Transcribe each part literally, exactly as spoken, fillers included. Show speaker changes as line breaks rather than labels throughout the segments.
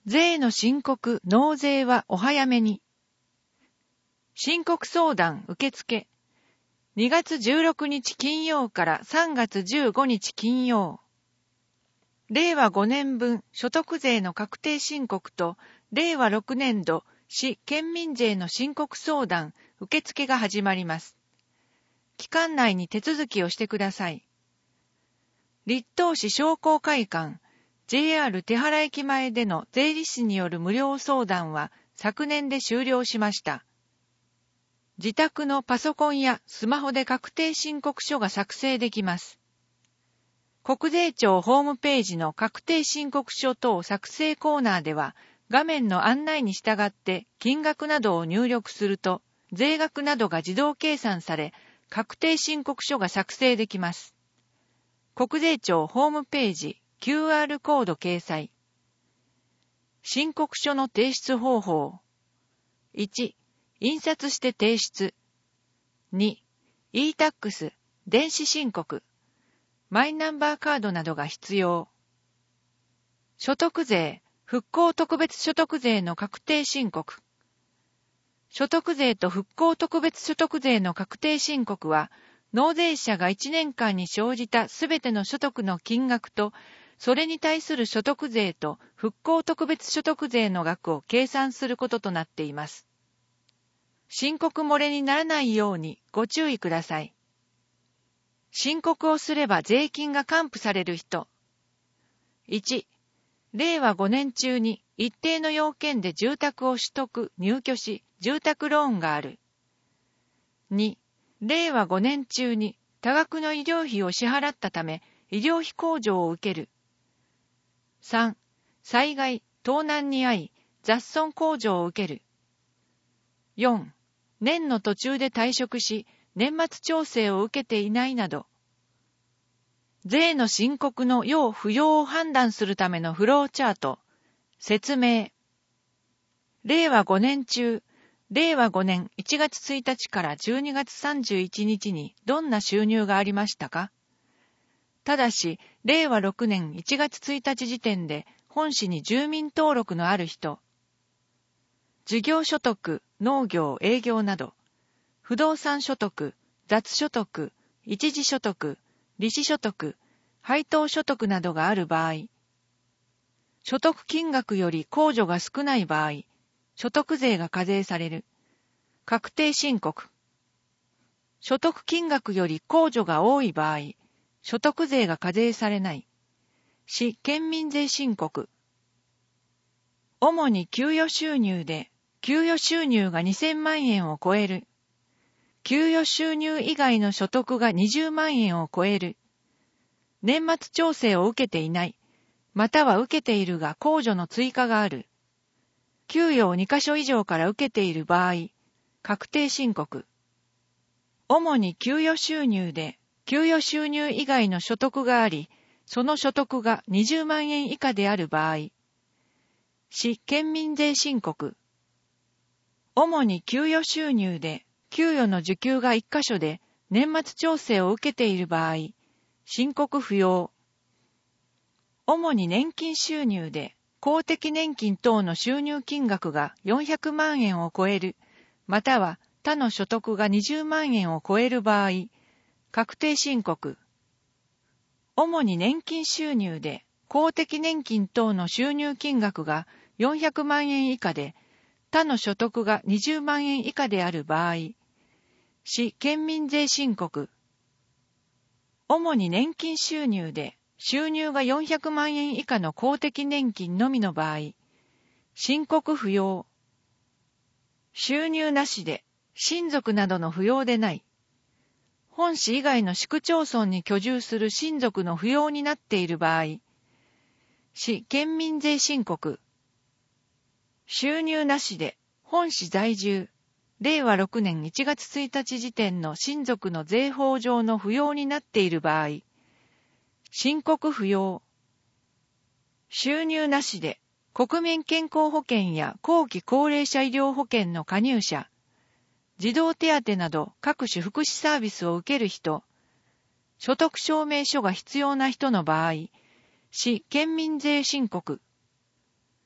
税の申告・納税はお早めに。申告相談受付。にがつじゅうろくにち金曜からさんがつじゅうごにち金曜。れいわごねんぶん所得税の確定申告と、れいわろくねんど市県民税の申告相談受付が始まります。期間内に手続きをしてください。栗東市商工会館、ジェイアール 手原駅前での税理士による無料相談は昨年で終了しました。自宅のパソコンやスマホで確定申告書が作成できます。国税庁ホームページの確定申告書等作成コーナーでは、画面の案内に従って金額などを入力すると、税額などが自動計算され、確定申告書が作成できます。国税庁ホームページ キューアール コード掲載。申告書の提出方法。いち、印刷して提出。に、イータックス、電子申告。マイナンバーカードなどが必要。所得税、復興特別所得税の確定申告。所得税と復興特別所得税の確定申告は、納税者がいちねんかんに生じたすべての所得の金額と、それに対する所得税と復興特別所得税の額を計算することとなっています。申告漏れにならないようにご注意ください。申告をすれば税金が還付される人。いち、れいわごねん中に一定の要件で住宅を取得・入居し、住宅ローンがある。に、れいわごねん中に多額の医療費を支払ったため、医療費控除を受ける。さん、災害、盗難に遭い、雑損控除を受ける。よん、年の途中で退職し、年末調整を受けていないなど。税の申告の要不要を判断するためのフローチャート。説明。れいわごねん中、れいわごねんいちがつついたちからじゅうにがつさんじゅういちにちにどんな収入がありましたか？ただし、れいわろくねんいちがつついたち時点で本市に住民登録のある人。事業所得、農業、営業など、不動産所得、雑所得、一時所得、利子所得、配当所得などがある場合、所得金額より控除が少ない場合、所得税が課税される。確定申告。所得金額より控除が多い場合、所得税が課税されない。市県民税申告。主に給与収入で、給与収入がにせんまんえんを超える。給与収入以外の所得がにじゅうまんえんを超える。年末調整を受けていない。または受けているが控除の追加がある。給与をにかしょ以上から受けている場合、確定申告。主に給与収入で、給与収入以外の所得があり、その所得がにじゅうまんえん以下である場合、市県民税申告。主に給与収入で、給与の受給がいっかしょで年末調整を受けている場合、申告不要。主に年金収入で、公的年金等の収入金額がよんひゃくまんえんを超える、または他の所得がにじゅうまんえんを超える場合、確定申告。主に年金収入で、公的年金等の収入金額がよんひゃくまんえん以下で、他の所得がにじゅうまんえん以下である場合、市県民税申告。主に年金収入で、収入がよんひゃくまんえん以下の公的年金のみの場合、申告不要。収入なしで、親族などの扶養でない。本市以外の市区町村に居住する親族の扶養になっている場合、市県民税申告。収入なしで、本市在住、れいわろくねんいちがつついたち時点の親族の税法上の扶養になっている場合、申告不要。収入なしで、国民健康保険や後期高齢者医療保険の加入者、児童手当など各種福祉サービスを受ける人、所得証明書が必要な人の場合、市県民税申告。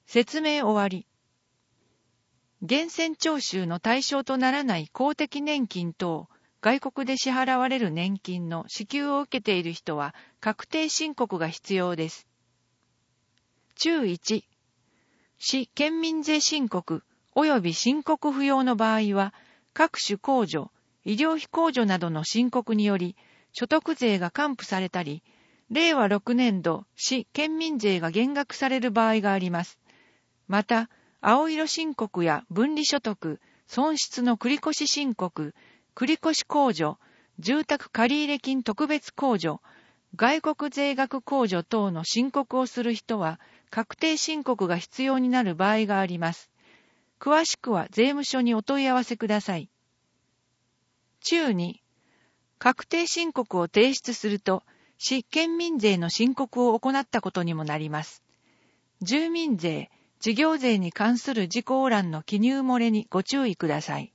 説明終わり。源泉徴収の対象とならない公的年金等、外国で支払われる年金の支給を受けている人は確定申告が必要です。注いち、市県民税申告及び申告不要の場合は、各種控除、医療費控除などの申告により、所得税が還付されたり、れいわろくねんど市県民税が減額される場合があります。また、青色申告や分離所得、損失の繰越申告、繰越控除、住宅借入金特別控除、外国税額控除等の申告をする人は、確定申告が必要になる場合があります。詳しくは税務署にお問い合わせください。注に、確定申告を提出すると、市県民税の申告を行ったことにもなります。住民税、事業税に関する事項欄の記入漏れにご注意ください。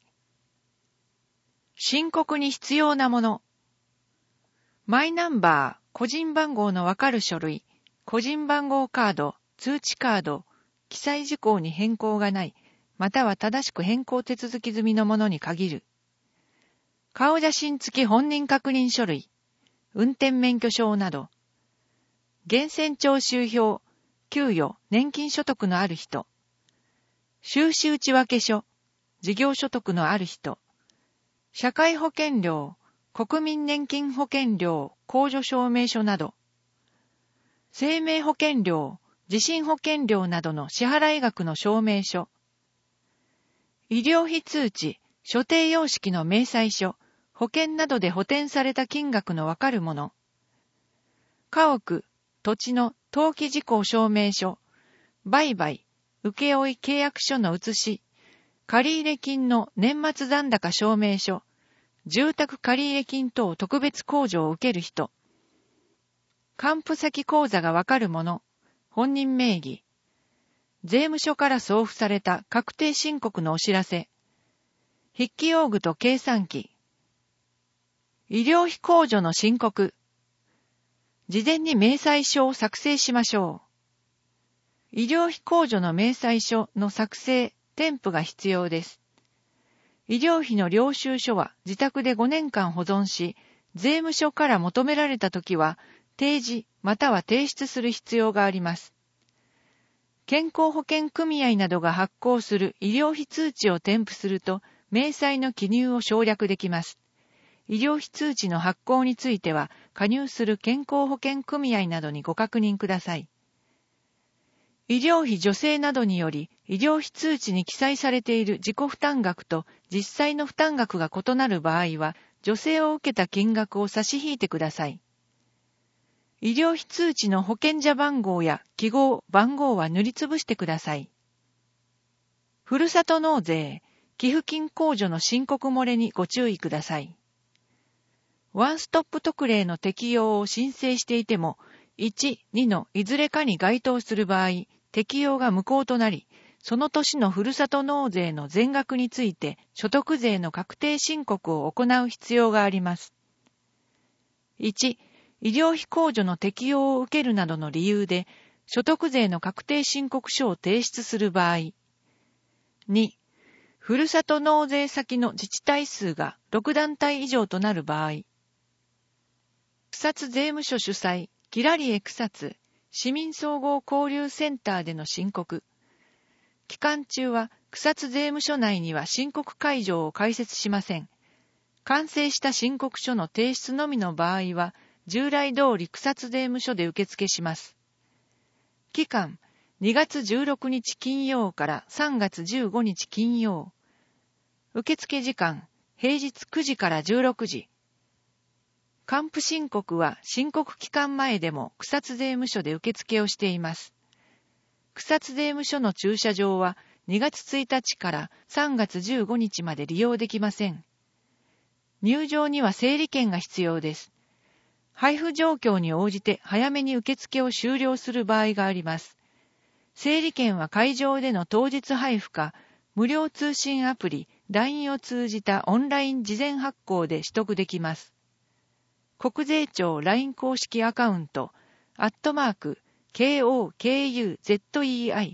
申告に必要なもの。マイナンバー、個人番号のわかる書類、個人番号カード、通知カード、記載事項に変更がない、または正しく変更手続き済みのものに限る。顔写真付き本人確認書類、運転免許証など。源泉徴収票、給与、年金所得のある人。収支内訳書、事業所得のある人。社会保険料、国民年金保険料、控除証明書など。生命保険料、地震保険料などの支払額の証明書。医療費通知、所定様式の明細書、保険などで補填された金額のわかるもの。家屋、土地の登記事項証明書、売買、請負契約書の写し、借入金の年末残高証明書、住宅借入金等特別控除を受ける人、還付先口座がわかるもの、本人名義、税務署から送付された確定申告のお知らせ、筆記用具と計算機、医療費控除の申告、事前に明細書を作成しましょう。医療費控除の明細書の作成、添付が必要です。医療費の領収書は自宅でごねんかん保存し、税務署から求められたときは、提示または提出する必要があります。健康保険組合などが発行する医療費通知を添付すると、明細の記入を省略できます。医療費通知の発行については、加入する健康保険組合などにご確認ください。医療費助成などにより、医療費通知に記載されている自己負担額と実際の負担額が異なる場合は、助成を受けた金額を差し引いてください。医療費通知の保険者番号や記号、番号は塗りつぶしてください。ふるさと納税、寄付金控除の申告漏れにご注意ください。ワンストップ特例の適用を申請していても、いち、にのいずれかに該当する場合、適用が無効となり、その年のふるさと納税の全額について所得税の確定申告を行う必要があります。いち、医療費控除の適用を受けるなどの理由で、所得税の確定申告書を提出する場合。に、ふるさと納税先の自治体数がろくだんたい以上となる場合。草津税務署主催、キラリエ草津市民総合交流センターでの申告。期間中は草津税務署内には申告会場を開設しません。完成した申告書の提出のみの場合は、従来通り草津税務署で受付します。期間、にがつじゅうろくにち金曜からさんがつじゅうごにち金曜。受付時間、平日くじからじゅうろくじ。還付申告は申告期間前でも草津税務署で受付をしています。草津税務署の駐車場はにがつついたちからさんがつじゅうごにちまで利用できません。入場には整理券が必要です。配布状況に応じて早めに受付を終了する場合があります。整理券は会場での当日配布か、無料通信アプリ ライン を通じたオンライン事前発行で取得できます。国税庁 ライン 公式アカウント、アットマーク、ケーオーケーユーゼットイーアイ、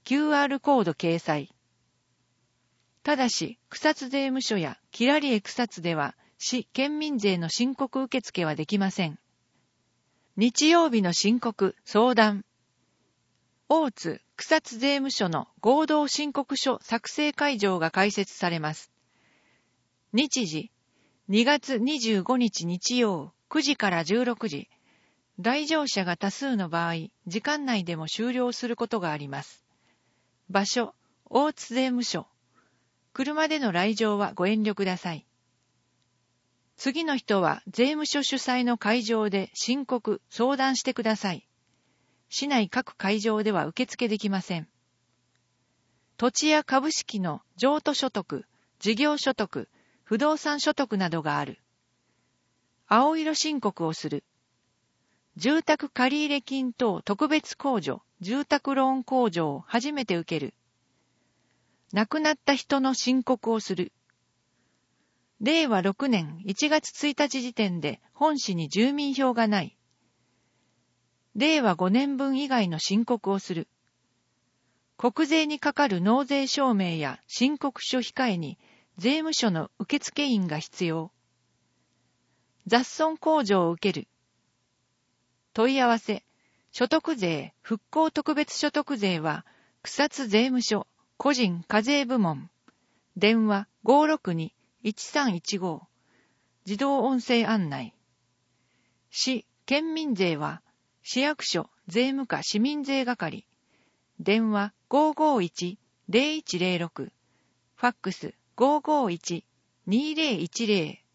キューアール コード掲載。ただし、草津税務署やキラリエ草津では、市県民税の申告受付はできません。日曜日の申告、相談。大津、草津税務署の合同申告書作成会場が開設されます。日時、にがつにじゅうごにち日曜、くじからじゅうろくじ。来場者が多数の場合、時間内でも終了することがあります。場所、大津税務署。車での来場はご遠慮ください。次の人は税務署主催の会場で申告、相談してください。市内各会場では受付できません。土地や株式の譲渡所得、事業所得、不動産所得などがある。青色申告をする。住宅借入金等特別控除、住宅ローン控除を初めて受ける。亡くなった人の申告をする。れいわろくねんいちがつついたち時点で本市に住民票がない。れいわごねんぶん以外の申告をする。国税にかかる納税証明や申告書控えに税務署の受付員が必要。雑損控除を受ける。問い合わせ、所得税、復興特別所得税は、草津税務署、個人課税部門。電話 ごーろくにーいちさんいちご。自動音声案内。市、県民税は、市役所、税務課市民税係。電話 ごーごーいちーぜろいちぜろろく。ファックス ごーごーいちーにーぜろいちぜろ。